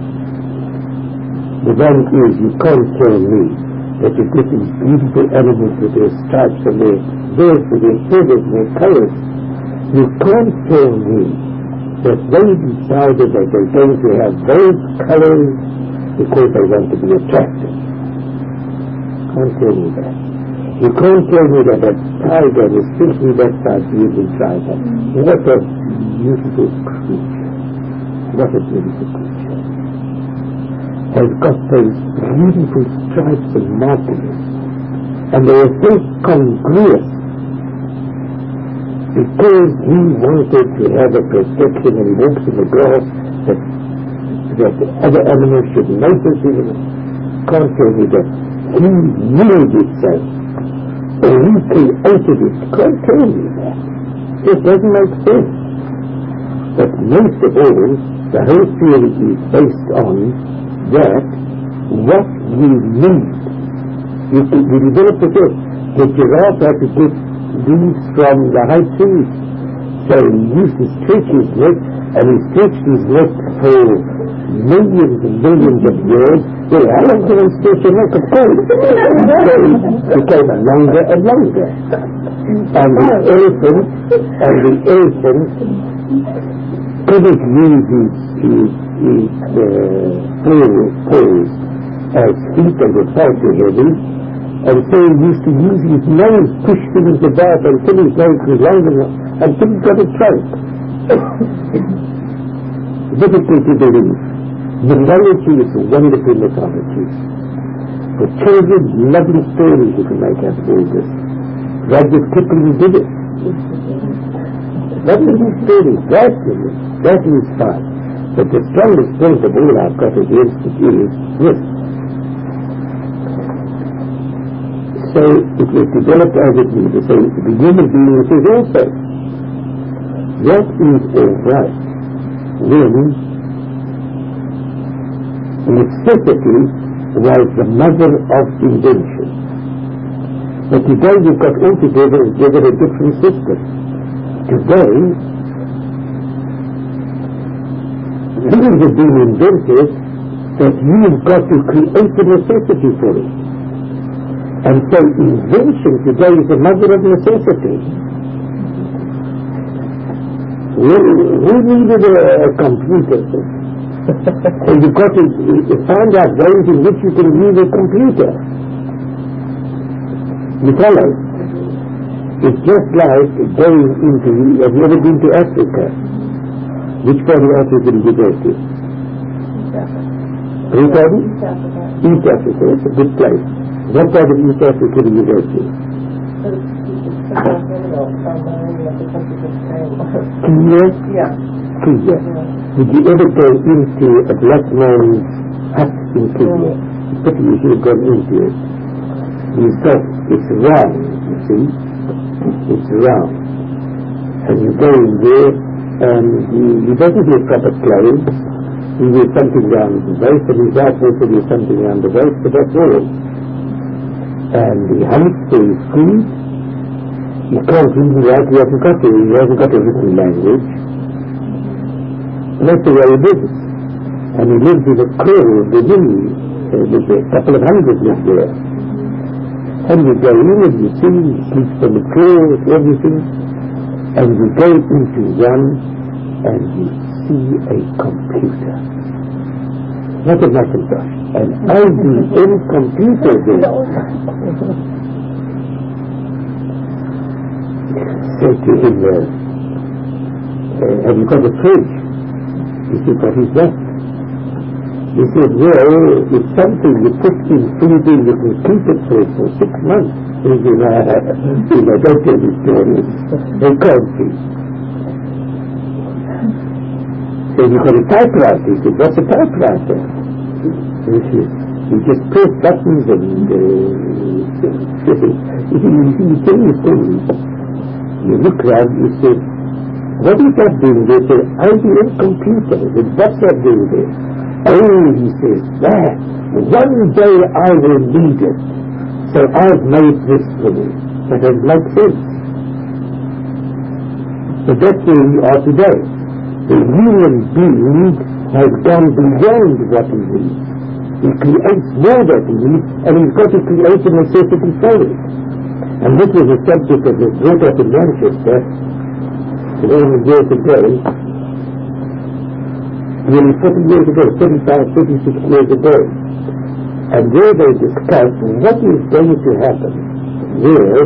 The one is, you can't tell me that you get these beautiful animals with their stripes and their birds with their feathers and their colors. You can't tell me that they decided that they're going to have those colors because they want to be attractive. Can't tell me that. You can't tell me that a tiger is simply that Siberian tiger. What a beautiful creature. What a beautiful creature. Has got those beautiful stripes and markings. And they are so congruous because he wanted to have a protection and he walks in the grass that, that the other animals should notice him. Can't tell me that he made it so. Or he created it. Can't tell me that. It doesn't make sense. But most of all, the whole theory is based on that what we need. You, you develop it. The giraffe had to get leaves from the high trees. So he used to stretch his neck, and he stretched his neck for millions and millions of years. Well, how long can I stretch your neck? Of course. So it became longer and longer. And the elephant, and the elephant couldn't use his, his, his uh, paws as feet and were far too heavy. And so he used to use his nose, push things about until his nose was long enough, until he got a trunk. Difficult to believe. Mythology is a wonderful mythology. For children, lovely stories you can make out of all this. Rudyard Kipling did it. Lovely stories, that is, that is fine. But the strongest point of all I've got against it is this. So it was developed as it needed. So the human being is also. That is all right when necessity was the mother of invention. But today you've got altogether together a different system. Today, things have been invented that you've got to create a necessity for it. And so invention today is the mother of necessity. Who needed a, a computer? So you've got to uh, find out ways in which you can use a computer. You follow? It's just like going into, have you ever been to Africa? Which part of Africa did you go to? East Africa. East Africa, it's a good place. What part of East Africa did you go to? Kenya? Yeah. Kenya. Did you ever go into a black man's hut in Kenya? It's pity you should have gone into it. He's got, it's round, you see. It's round. And you go in there, and he, he doesn't wear proper clothes. He wears something around the waist, and his wife also wears something around the waist, but that's all. And he hunts for his food. He can't read and write, he hasn't got a, he hasn't got a written language. And that's the way he lives. And he lives in a crowd of the women, uh, a couple of hundred live there. And you go in and you see, he sleeps on the floor, everything. And you go into one and you see a computer. Not a Macintosh, an I B M computer there. Said to him, uh, uh, have you got a fridge? He said, what is that? He said, well, it's something you put in food in, you can keep it for, for six months. He said, uh, he said, don't tell me stories. They can't see. So you got a typewriter. He said, what's a typewriter? He said, you just press buttons and uh, he said, you see, you tell me stories. You look around, you say, What is that doing with the I B M computer? What's that doing there? Oh, he says, that one day I will need it. So I've made this for me. That doesn't make sense. So that's where we are today. The human being has gone beyond what he needs. He creates more than he needs, and he's got to create a necessity for it. And this was a subject that was brought up in Manchester eleven years ago, nearly forty years ago, thirty-five, thirty-six years ago. And where they discussed what is going to happen where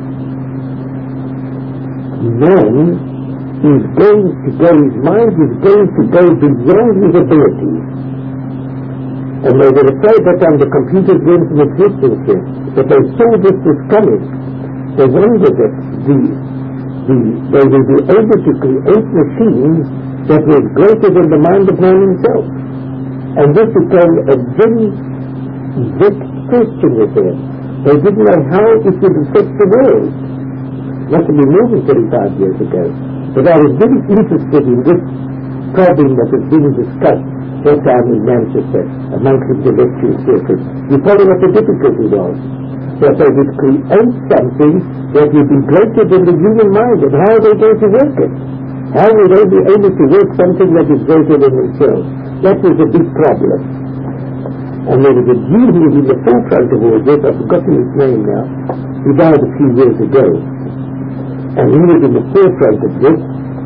man is going to go, his mind is going to go beyond his abilities. And they were afraid that on the computers went into existence here, but they saw this was coming. They wondered that the, the, they will be able to create machines that were greater than the mind of man himself. And this became a very big question with them. They didn't know how it would affect the world. Not to be more than thirty-five years ago. But I was very interested in this problem that was being discussed that time in Manchester amongst the intellectual circles. You follow what the difficulty was? That they would create something that would be greater than the human mind, and how are they going to work it? How will they be able to work something that is greater than themselves? That was a big problem. And there was a Jew who was in the forefront of all this. I've forgotten his name now. He died a few years ago. And he was in the forefront of this.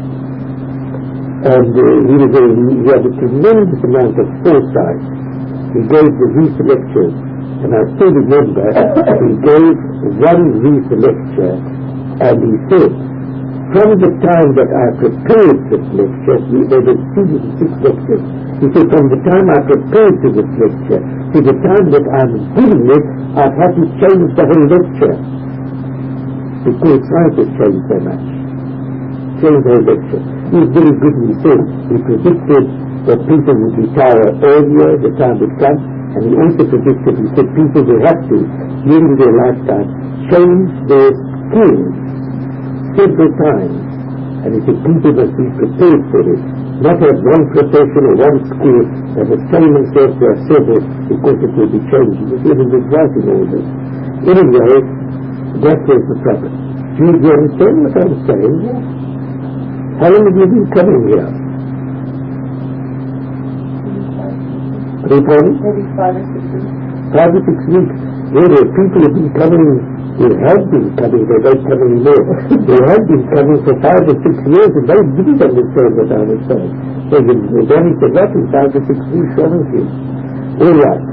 And uh, he, was a, he had a tremendous amount of foresight. He gave the Reese lectures. And I still remember he gave one Reese lecture. And he said, from the time that I prepared this lecture, there were six lectures. He said, from the time I prepared to this lecture to the time that I'm giving it, I've had to change the whole lecture. Because science has changed so much. Change the whole lecture. He was very good, he said. He predicted that people would retire earlier, the time would come. And he also predicted, he said, people will have to, during their lifetime, change their skills several times. And he said, people must be prepared for it. Not have one profession or one skill that will train themselves to have several, because it will be changed. He was living with right in all this. Anyway, that was the problem. Do you, do you understand what I'm saying? How long have you been coming here? Maybe five or six weeks. Five or six weeks. Well, there are people who have been coming, who have been coming, they don't come anymore. They have been coming for five or six years and they didn't understand what I was saying. So they've only forgotten five or six weeks, haven't you? All right.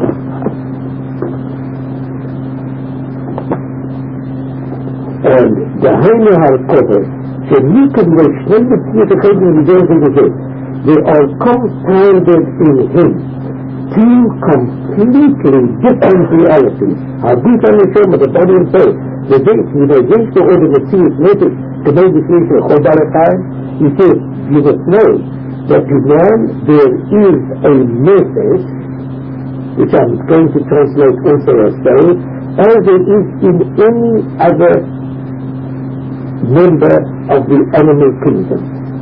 And the Heine Hardcover, so you can explain the theater in the days of the day. They are compounded in him. Two completely different realities. How deep on the show of the body and soul. The day, you know, against the order of the sea is noticed to make this nation a whole dollar time. He says, you must know that to man there is a message, which I'm going to translate also as soul, as there is in any other member of the animal kingdom.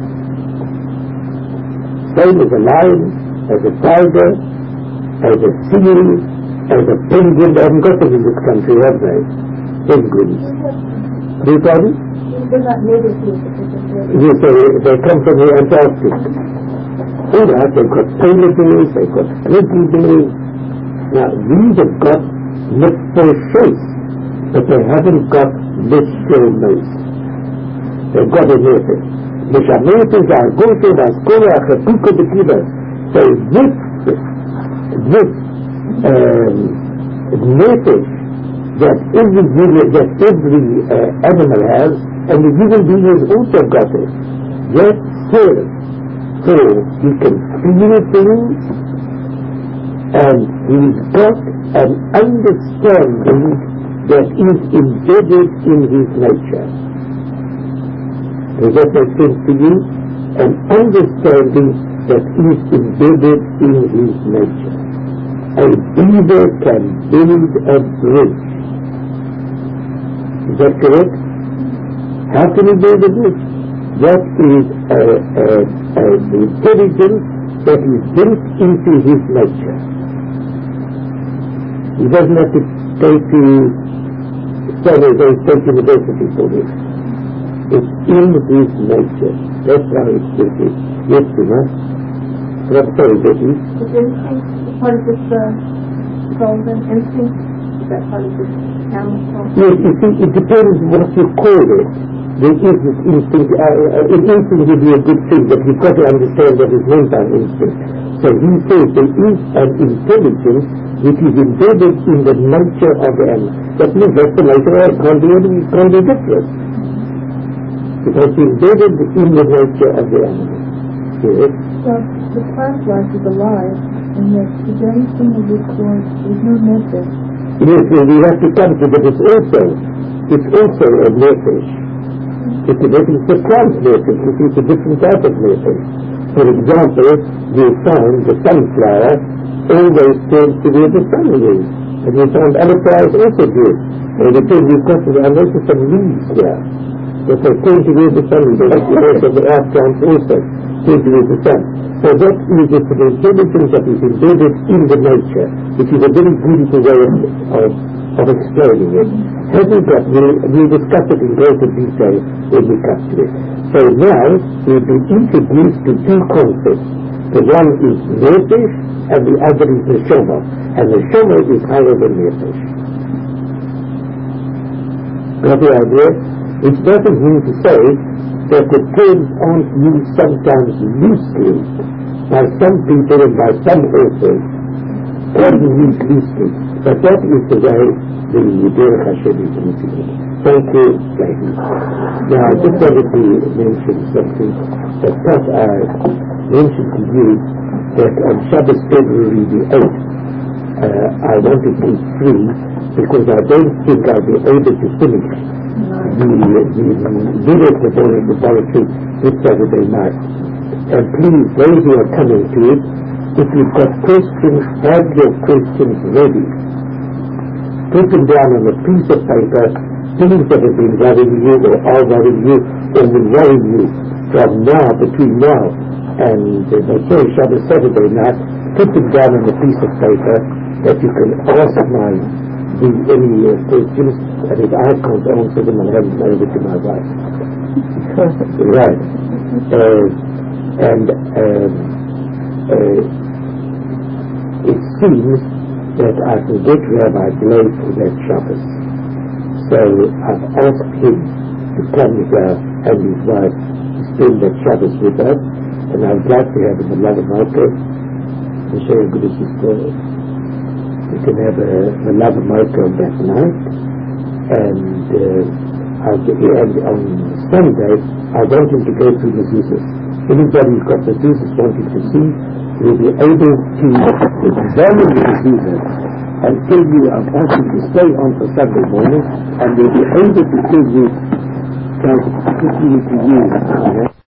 Same as a lion, as a tiger, as a seal, as a penguin. They haven't got them in this country, have they? Penguins. Do you pardon? They're not native to it. Yes, they, they come from the Antarctic. All right, they've got polar bears, they've got grizzly bears. Now, these have got mystical face, but they haven't got mystical nose. They've got a method. Mishametes are gote, vaskora, achapuko bekiva. So this, this um, message that every that every uh, animal has, and the human being has also got it. That serves so he can feel things, and he's got an understanding that is embedded in his nature. Does that make sense to you? An understanding that is embedded in his nature. A beaver can build a bridge. Is that correct? How can he build a bridge? That is a, a, a, the intelligence that is built into his nature. He doesn't have to go to study or state university for this. It's in his nature. That's how it's built in. Yes, you know? That's very good. Is instinct part of this uh, golden instinct? Is that part of this animal soul? Yes, you see, it depends what you call it. There is this instinct. Uh, uh, an instinct would be a good thing, but you've got to understand what is meant by instinct. So he says there is an intelligence which is embedded in the nature of the animal. That means that's the nature of it. Can't be any, can't be different. It has been embedded in the nature of the animal. Yes. So the plant life is alive, and that is anything of this sort, there's no message. Yes, well, we have to come to that it's also, it's also a nefesh. It's a it's a plant nefesh, you see, it's a different type of nefesh. For example, you find the sunflower always turns to where the sun is. And you find other flowers also do it. And because you've got to, I notice some leaves here. That they turn to where the sun is. Like the rest of the earth plants also turn to where the sun. So that is just an intelligence that is embedded in the nature, which is a very beautiful way of, of, of explaining it. Having got, we'll, we'll discuss it in greater detail when we come to it. So now we've been introduced to two concepts. The one is nefesh and the other is neshama. And neshama is higher than nefesh. Got the idea? It doesn't mean to say that the terms aren't used sometimes loosely by some people and by some authors. Can be used loosely. But that is the way the Derech Hashem is using it. Thank you, ladies. Now, I just wanted to mention something that perhaps I mentioned to you that on Shabbos, February the eighth, uh, I wanted to be free because I don't think I'll be able to finish the, the, the video laboratory this Saturday night. And please, those who are coming to it, if you've got questions, have your questions ready. Put them down on a piece of paper, things that have been worrying you or are worrying you or will worry you from now, between now and uh, they say Shabbos Saturday night. Put them down on a piece of paper that you can ask my the any uh, questions, and if I can't answer them, I'll hand them over to my wife. Right. Uh, and um, uh, it seems that I can get Rabbi Blake for that Shabbos. So I've asked him to come here and his wife to spend that Shabbos with us, and I'd like to have him a lot of market and show you good sister. We can have a, a lot of market on that night, and uh, I'll get, and on Sunday I want him to go through the Jesus. Anybody who's got the Jesus wanting to see will be able to examine the Jesus and tell you, I've asked him to stay on for Sunday morning, and they'll be able to tell you, can I quickly to you,